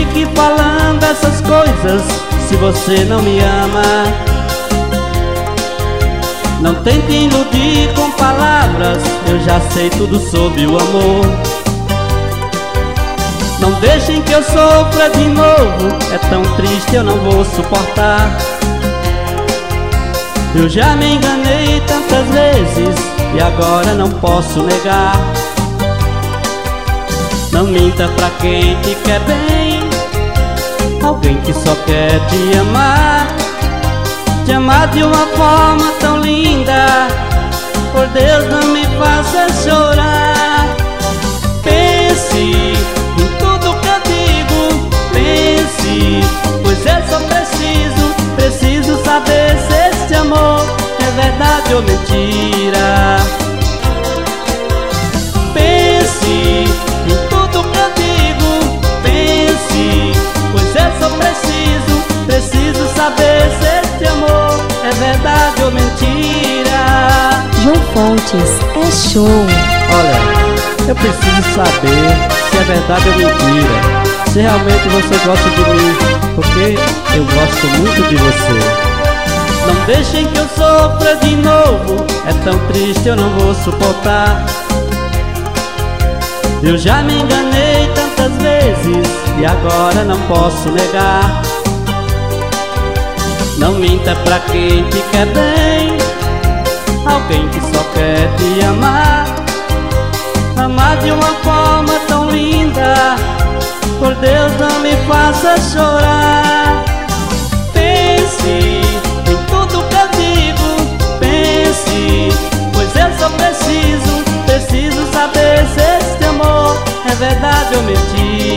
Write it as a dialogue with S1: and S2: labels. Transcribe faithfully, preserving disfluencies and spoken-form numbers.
S1: fique falando essas coisas se você não me ama. Não tente iludir com palavras, eu já sei tudo sobre o amor. Não deixem que eu sofra de novo, é tão triste, eu não vou suportar. Eu já me enganei tantas vezes e agora não posso negar. Não minta pra quem te quer bem, alguém que só quer te amar. Te amar de uma forma tão linda, por Deus não me faça chorar. Pense em tudo que eu digo, pense, pois eu só preciso, preciso saber se este amor é verdade ou mentira. Pense em tudo que eu digo, pense, pois eu só preciso, preciso saber se este amor é verdade ou mentira.
S2: João Fontes, é show.
S1: Olha, eu preciso saber se é verdade ou mentira, se realmente você gosta de mim, porque eu gosto muito de você. Não deixem que eu sofra de novo, é tão triste, eu não vou suportar. Eu já me enganei tantas vezes e agora não posso negar. Não minta pra quem te quer bem, alguém que só quer te amar. Amar de uma forma tão linda, por Deus não me faça chorar. Pense em tudo que eu digo, pense, pois eu só preciso, preciso saber se este amor é verdade ou mentira.